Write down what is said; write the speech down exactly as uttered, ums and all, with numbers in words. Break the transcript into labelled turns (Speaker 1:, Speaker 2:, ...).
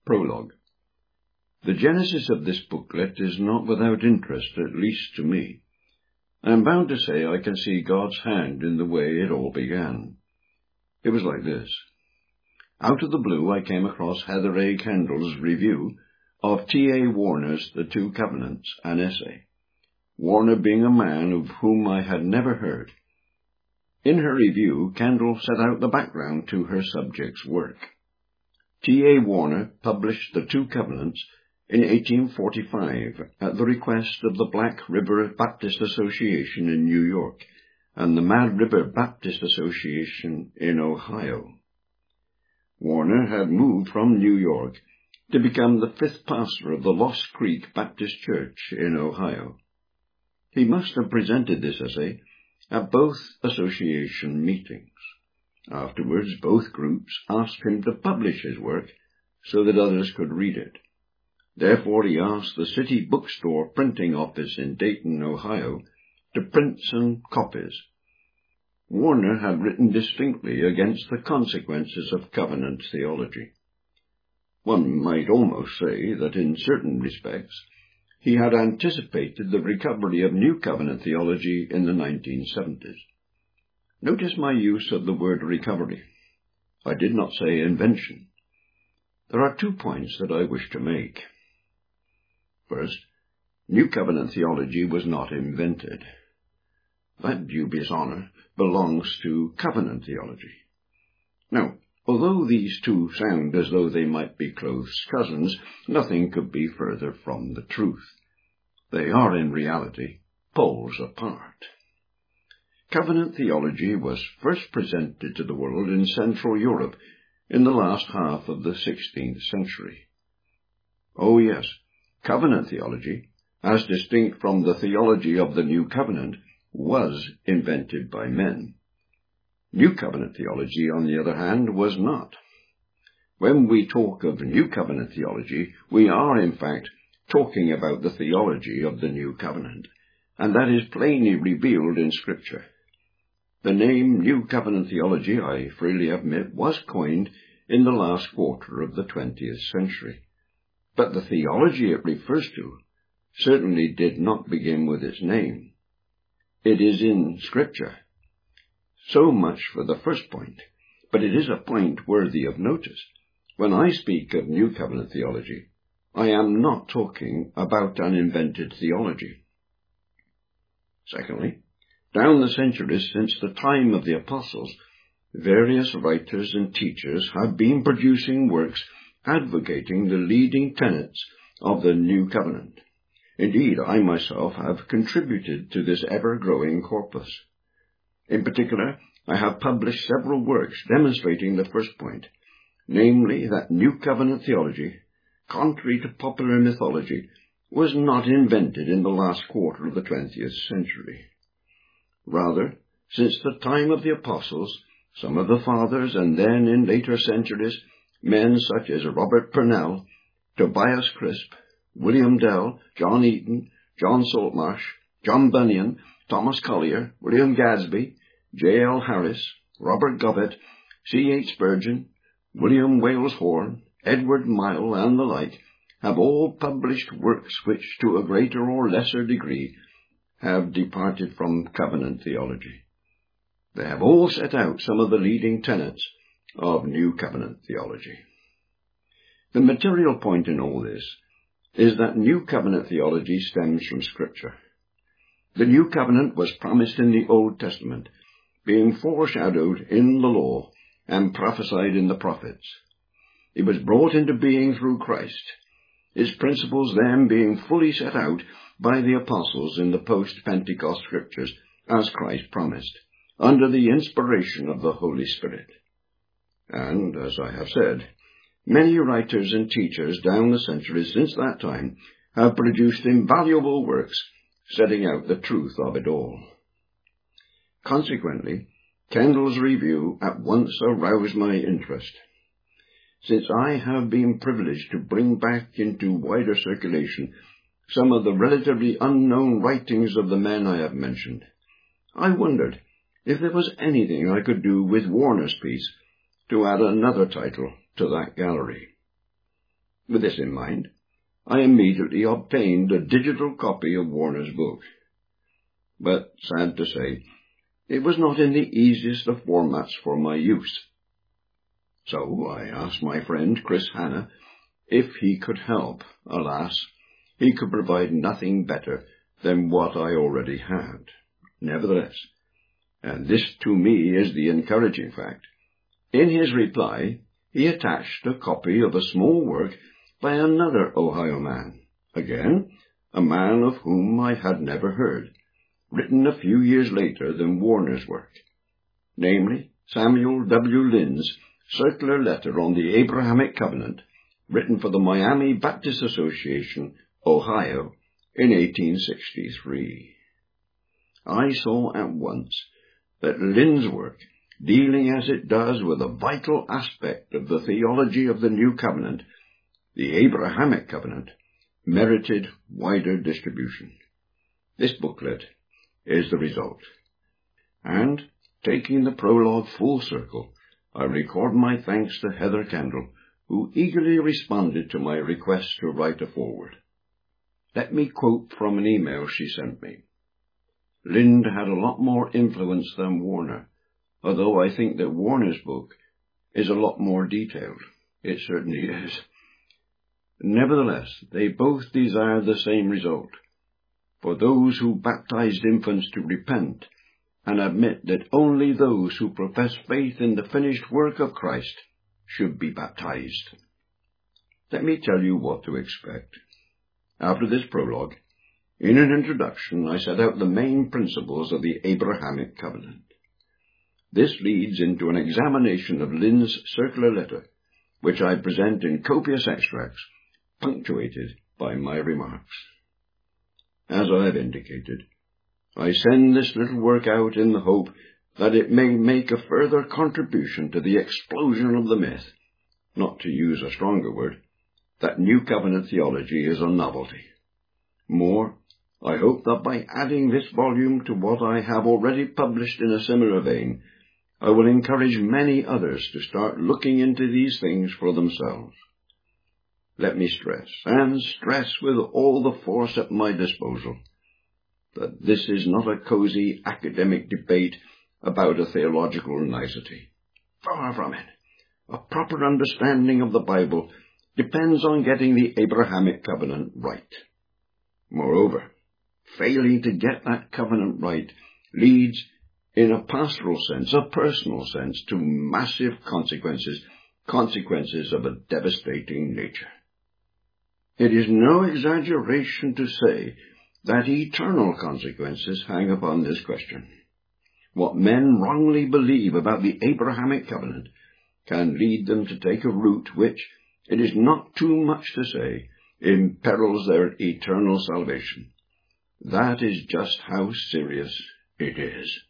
Speaker 1: Prologue. The genesis of this booklet is not without interest, at least to me. I am bound to say I can see God's hand in the way it all began. It was like this. Out of the blue I came across Heather A. Kendall's review of T A Warner's The Two Covenants, an essay, Warner being a man of whom I had never heard. In her review, Kendall set out the background to her subject's work. T A Warner published The Two Covenants in eighteen forty-five at the request of the Black River Baptist Association in New York and the Mad River Baptist Association in Ohio. Warner had moved from New York to become the fifth pastor of the Lost Creek Baptist Church in Ohio. He must have presented this essay at both association meetings. Afterwards, both groups asked him to publish his work so that others could read it. Therefore, he asked the City Bookstore Printing Office in Dayton, Ohio, to print some copies. Warner had written distinctly against the consequences of covenant theology. One might almost say that in certain respects he had anticipated the recovery of New Covenant theology in the nineteen seventies. Notice my use of the word recovery. I did not say invention. There are two points that I wish to make. First, New Covenant theology was not invented. That dubious honor belongs to covenant theology. Now, although these two sound as though they might be close cousins, nothing could be further from the truth. They are, in reality, poles apart. Covenant theology was first presented to the world in Central Europe in the last half of the sixteenth century. Oh yes, covenant theology, as distinct from the theology of the New Covenant, was invented by men. New Covenant theology, on the other hand, was not. When we talk of New Covenant theology, we are, in fact, talking about the theology of the New Covenant, and that is plainly revealed in Scripture. The name New Covenant theology, I freely admit, was coined in the last quarter of the twentieth century. But the theology it refers to certainly did not begin with its name. It is in Scripture. So much for the first point, but it is a point worthy of notice. When I speak of New Covenant theology, I am not talking about an invented theology. Secondly, down the centuries since the time of the apostles, various writers and teachers have been producing works advocating the leading tenets of the New Covenant. Indeed, I myself have contributed to this ever-growing corpus. In particular, I have published several works demonstrating the first point, namely that New Covenant theology, contrary to popular mythology, was not invented in the last quarter of the twentieth century. Rather, since the time of the apostles, some of the fathers, and then in later centuries, men such as Robert Purnell, Tobias Crisp, William Dell, John Eaton, John Saltmarsh, John Bunyan, Thomas Collier, William Gadsby, J L Harris, Robert Govett, C H Spurgeon, William Wales Horn, Edward Myle, and the like, have all published works which, to a greater or lesser degree, have departed from covenant theology. They have all set out some of the leading tenets of New Covenant theology. The material point in all this is that New Covenant theology stems from Scripture. The New Covenant was promised in the Old Testament, being foreshadowed in the law and prophesied in the prophets. It was brought into being through Christ, its principles then being fully set out by the apostles in the post-Pentecost Scriptures, as Christ promised, under the inspiration of the Holy Spirit. And, as I have said, many writers and teachers down the centuries since that time have produced invaluable works setting out the truth of it all. Consequently, Kendall's review at once aroused my interest. Since I have been privileged to bring back into wider circulation some of the relatively unknown writings of the men I have mentioned, I wondered if there was anything I could do with Warner's piece to add another title to that gallery. With this in mind, I immediately obtained a digital copy of Warner's book. But, sad to say, it was not in the easiest of formats for my use. So I asked my friend Chris Hanna if he could help. Alas, he could provide nothing better than what I already had. Nevertheless, and this to me is the encouraging fact, in his reply he attached a copy of a small work by another Ohio man, again a man of whom I had never heard, written a few years later than Warner's work, namely Samuel W. Lynn's circular letter on the Abrahamic Covenant, written for the Miami Baptist Association, Ohio, in eighteen sixty-three. I saw at once that Lynn's work, dealing as it does with a vital aspect of the theology of the New Covenant, the Abrahamic Covenant, merited wider distribution. This booklet is the result. And, taking the prologue full circle, I record my thanks to Heather Kendall, who eagerly responded to my request to write a foreword. Let me quote from an email she sent me. Lynn had a lot more influence than Warner, although I think that Warner's book is a lot more detailed. It certainly is. Nevertheless, they both desire the same result, for those who baptized infants to repent and admit that only those who profess faith in the finished work of Christ should be baptized. Let me tell you what to expect. After this prologue, in an introduction, I set out the main principles of the Abrahamic Covenant. This leads into an examination of Lynn's circular letter, which I present in copious extracts, punctuated by my remarks. As I have indicated, I send this little work out in the hope that it may make a further contribution to the explosion of the myth, not to use a stronger word, that New Covenant theology is a novelty. More, I hope that by adding this volume to what I have already published in a similar vein, I will encourage many others to start looking into these things for themselves. Let me stress, and stress with all the force at my disposal, that this is not a cozy academic debate about a theological nicety. Far from it. A proper understanding of the Bible depends on getting the Abrahamic Covenant right. Moreover, failing to get that covenant right leads, in a pastoral sense, a personal sense, to massive consequences, consequences of a devastating nature. It is no exaggeration to say that eternal consequences hang upon this question. What men wrongly believe about the Abrahamic Covenant can lead them to take a route which, it is not too much to say, imperils their eternal salvation. That is just how serious it is.